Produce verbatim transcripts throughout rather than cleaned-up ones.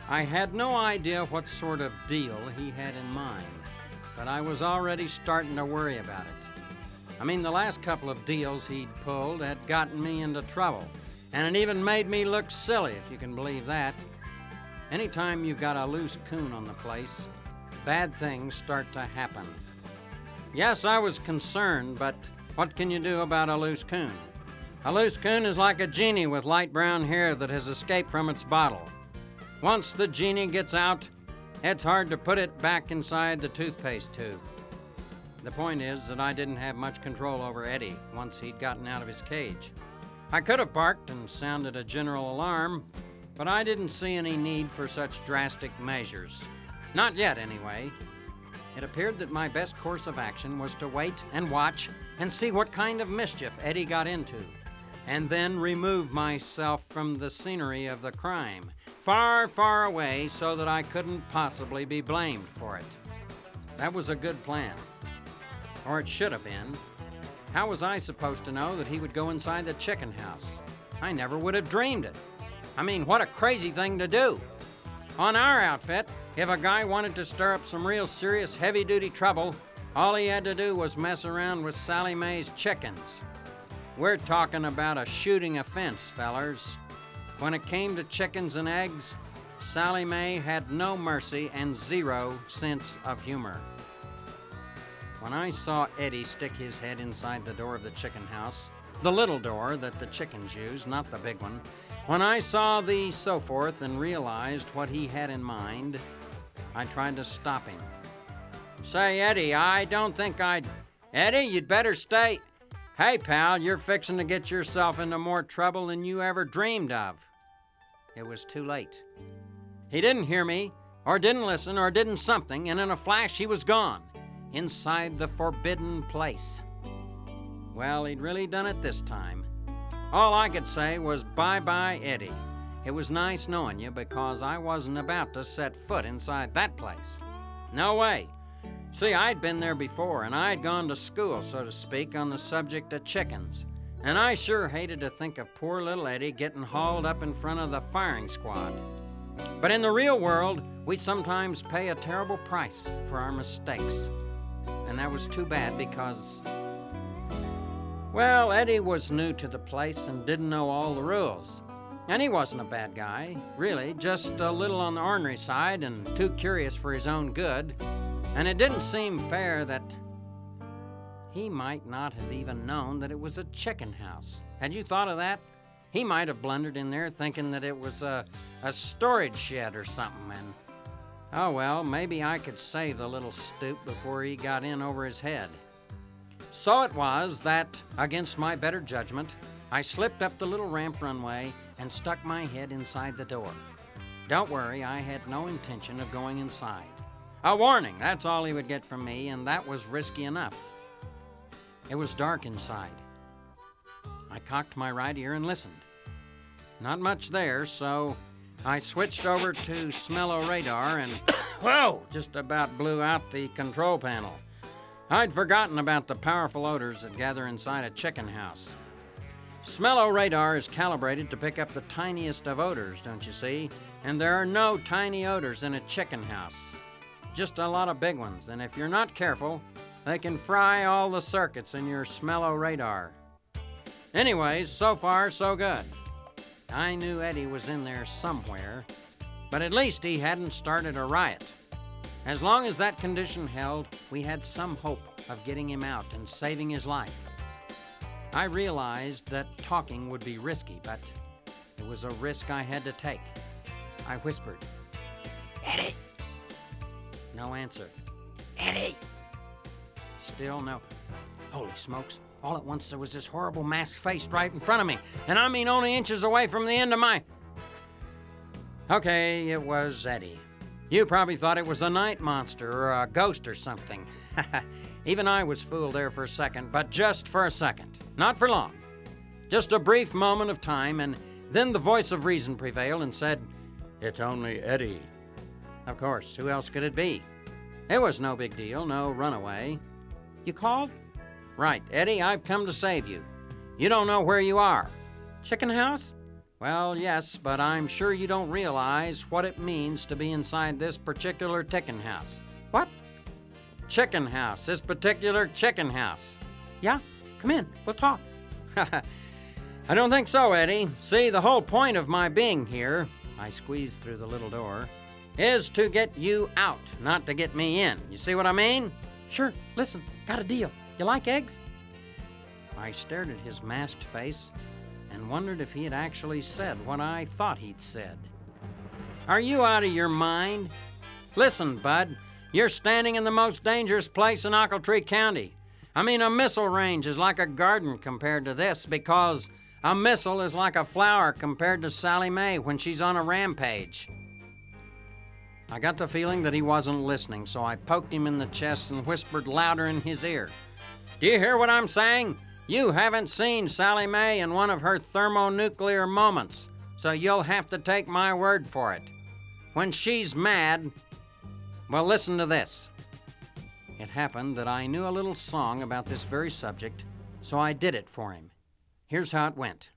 I had no idea what sort of deal he had in mind, but I was already starting to worry about it. I mean, the last couple of deals he'd pulled had gotten me into trouble, and it even made me look silly, if you can believe that. Anytime you've got a loose coon on the place, bad things start to happen. Yes, I was concerned, but what can you do about a loose coon? A loose coon is like a genie with light brown hair that has escaped from its bottle. Once the genie gets out, it's hard to put it back inside the toothpaste tube. The point is that I didn't have much control over Eddie once he'd gotten out of his cage. I could have barked and sounded a general alarm, but I didn't see any need for such drastic measures. Not yet, anyway. It appeared that my best course of action was to wait and watch and see what kind of mischief Eddie got into, and then remove myself from the scenery of the crime, far, far away so that I couldn't possibly be blamed for it. That was a good plan. Or it should have been. How was I supposed to know that he would go inside the chicken house? I never would have dreamed it. I mean, what a crazy thing to do. On our outfit, if a guy wanted to stir up some real serious heavy-duty trouble, all he had to do was mess around with Sally Mae's chickens. We're talking about a shooting offense, fellers. When it came to chickens and eggs, Sally Mae had no mercy and zero sense of humor. When I saw Eddie stick his head inside the door of the chicken house, the little door that the chickens use, not the big one, when I saw the so forth and realized what he had in mind, I tried to stop him. Say, Eddie, I don't think I'd... Eddie, you'd better stay... Hey, pal, you're fixing to get yourself into more trouble than you ever dreamed of. It was too late. He didn't hear me, or didn't listen, or didn't something, and in a flash he was gone, inside the forbidden place. Well, he'd really done it this time. All I could say was bye-bye, Eddie. It was nice knowing you because I wasn't about to set foot inside that place. No way. See, I'd been there before, and I'd gone to school, so to speak, on the subject of chickens. And I sure hated to think of poor little Eddie getting hauled up in front of the firing squad. But in the real world, we sometimes pay a terrible price for our mistakes. And that was too bad because... Well, Eddie was new to the place and didn't know all the rules. And he wasn't a bad guy, really, just a little on the ornery side and too curious for his own good. And it didn't seem fair that he might not have even known that it was a chicken house. Had you thought of that? He might have blundered in there thinking that it was a, a storage shed or something, and... Oh well, maybe I could save the little stoop before he got in over his head. So it was that, against my better judgment, I slipped up the little ramp runway and stuck my head inside the door. Don't worry, I had no intention of going inside. A warning, that's all he would get from me, and that was risky enough. It was dark inside. I cocked my right ear and listened. Not much there, so I switched over to Smell-O-Radar and, whoa, just about blew out the control panel. I'd forgotten about the powerful odors that gather inside a chicken house. Smell-O-Radar is calibrated to pick up the tiniest of odors, don't you see? And there are no tiny odors in a chicken house. Just a lot of big ones, and if you're not careful, they can fry all the circuits in your Smell-O-Radar. Anyways, so far, so good. I knew Eddie was in there somewhere, but at least he hadn't started a riot. As long as that condition held, we had some hope of getting him out and saving his life. I realized that talking would be risky, but it was a risk I had to take. I whispered, "Eddie!" No answer. "Eddie!" Still no. Holy smokes. All at once there was this horrible masked face right in front of me, and I mean only inches away from the end of my... Okay, it was Eddie. You probably thought it was a night monster or a ghost or something. Even I was fooled there for a second, but just for a second. Not for long. Just a brief moment of time, and then the voice of reason prevailed and said, "It's only Eddie." Of course, who else could it be? It was no big deal, no runaway. "You called?" "Right, Eddie, I've come to save you. You don't know where you are." "Chicken house?" Well, yes, but I'm sure you don't realize what it means to be inside this particular chicken house. What? Chicken house. This particular chicken house. Yeah? Come in. We'll talk. I don't think so, Eddie. See, the whole point of my being here, I squeezed through the little door, is to get you out, not to get me in. You see what I mean? Sure. Listen, got a deal. You like eggs? I stared at his masked face and wondered if he had actually said what I thought he'd said. Are you out of your mind? Listen, Bud, you're standing in the most dangerous place in Ochiltree County. I mean, a missile range is like a garden compared to this, because a missile is like a flower compared to Sally Mae when she's on a rampage. I got the feeling that he wasn't listening, so I poked him in the chest and whispered louder in his ear. Do you hear what I'm saying? You haven't seen Sally Mae in one of her thermonuclear moments, so you'll have to take my word for it. When she's mad, well, listen to this. It happened that I knew a little song about this very subject, so I did it for him. Here's how it went.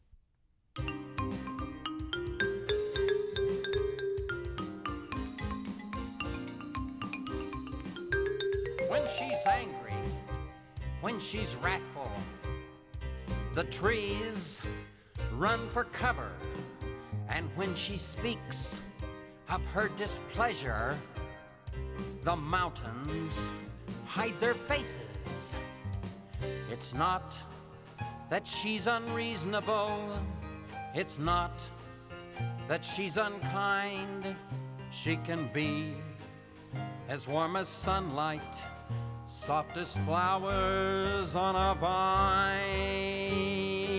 When she's angry, when she's wrathful, the trees run for cover, and when she speaks of her displeasure, the mountains hide their faces. It's not that she's unreasonable, it's not that she's unkind. She can be as warm as sunlight, soft as flowers on a vine.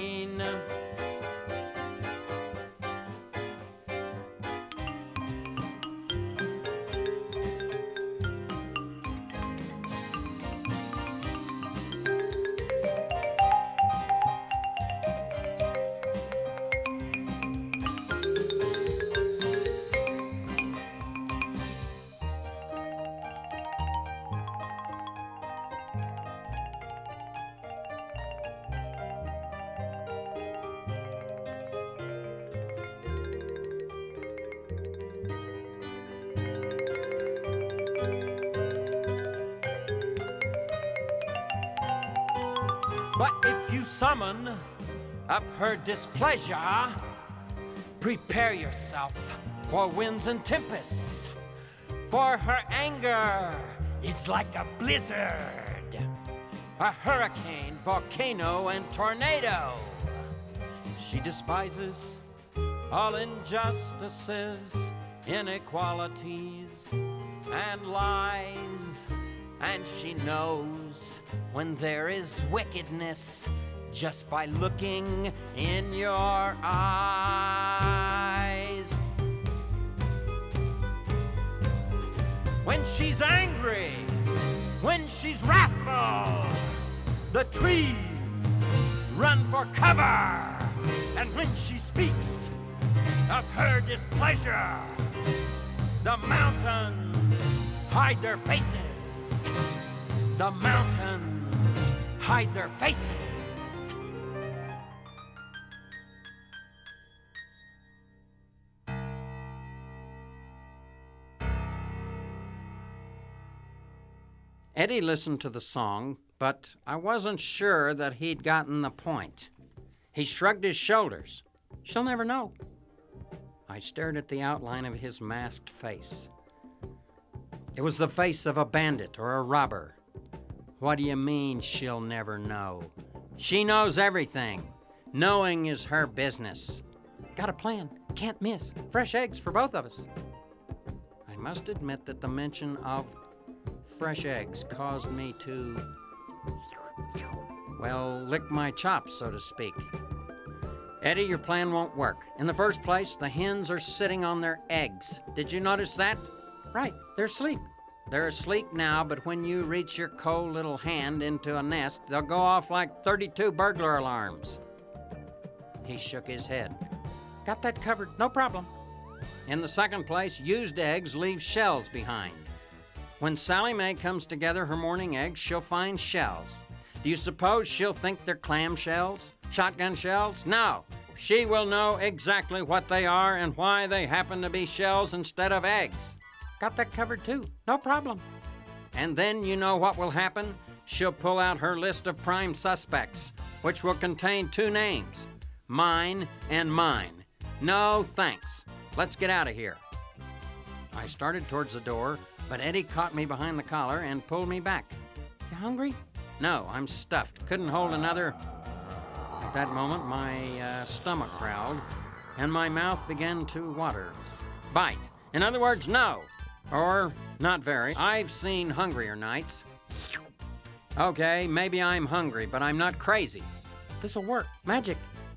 But if you summon up her displeasure, prepare yourself for winds and tempests, for her anger is like a blizzard, a hurricane, volcano, and tornado. She despises all injustices, inequalities, and lies. And she knows when there is wickedness just by looking in your eyes. When she's angry, when she's wrathful, the trees run for cover. And when she speaks of her displeasure, the mountains hide their faces. The mountains hide their faces. Eddie listened to the song, but I wasn't sure that he'd gotten the point. He shrugged his shoulders. She'll never know. I stared at the outline of his masked face. It was the face of a bandit or a robber. What do you mean she'll never know? She knows everything. Knowing is her business. Got a plan. Can't miss. Fresh eggs for both of us. I must admit that the mention of fresh eggs caused me to, well, lick my chops, so to speak. Eddie, your plan won't work. In the first place, the hens are sitting on their eggs. Did you notice that? Right, they're asleep. They're asleep now, but when you reach your cold little hand into a nest, they'll go off like thirty-two burglar alarms. He shook his head. Got that covered, no problem. In the second place, used eggs leave shells behind. When Sally Mae comes to gather her morning eggs, she'll find shells. Do you suppose she'll think they're clam shells? Shotgun shells? No. She will know exactly what they are and why they happen to be shells instead of eggs. Got that covered too. No problem. And then you know what will happen? She'll pull out her list of prime suspects, which will contain two names, mine and mine. No thanks. Let's get out of here. I started towards the door, but Eddie caught me behind the collar and pulled me back. You hungry? No, I'm stuffed. Couldn't hold another. At that moment, my uh, stomach growled, and my mouth began to water. Bite. In other words, no. Or, not very. I've seen hungrier nights. Okay, maybe I'm hungry, but I'm not crazy. This'll work. Magic.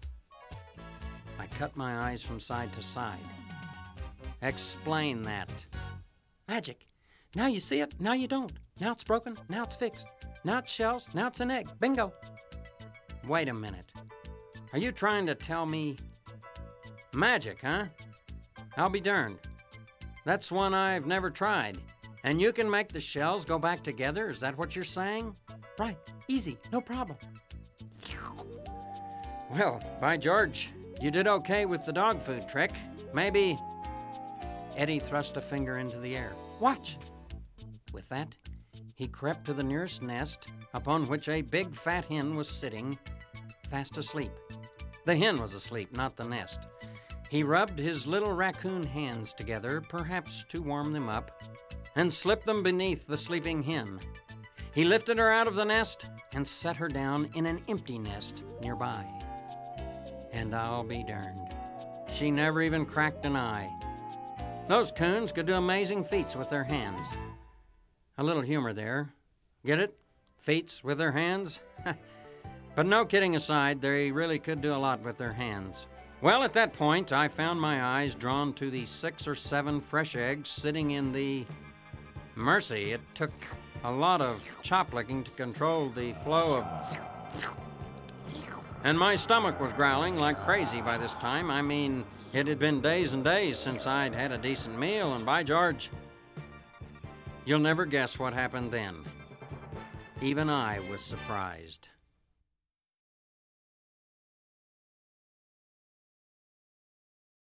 I cut my eyes from side to side. Explain that. Magic. Now you see it, now you don't. Now it's broken, now it's fixed. Now it's shells, now it's an egg. Bingo. Wait a minute. Are you trying to tell me magic, huh? I'll be darned. That's one I've never tried. And you can make the shells go back together? Is that what you're saying? Right. Easy. No problem. Well, by George, you did okay with the dog food trick. Maybe... Eddie thrust a finger into the air. Watch. With that, he crept to the nearest nest, upon which a big fat hen was sitting, fast asleep. The hen was asleep, not the nest. He rubbed his little raccoon hands together, perhaps to warm them up, and slipped them beneath the sleeping hen. He lifted her out of the nest and set her down in an empty nest nearby. And I'll be darned, she never even cracked an eye. Those coons could do amazing feats with their hands. A little humor there. Get it? Feats with their hands? But no kidding aside, they really could do a lot with their hands. Well, at that point, I found my eyes drawn to the six or seven fresh eggs sitting in the... Mercy, it took a lot of chop licking to control the flow of... And my stomach was growling like crazy by this time. I mean, it had been days and days since I'd had a decent meal, and by George, you'll never guess what happened then. Even I was surprised.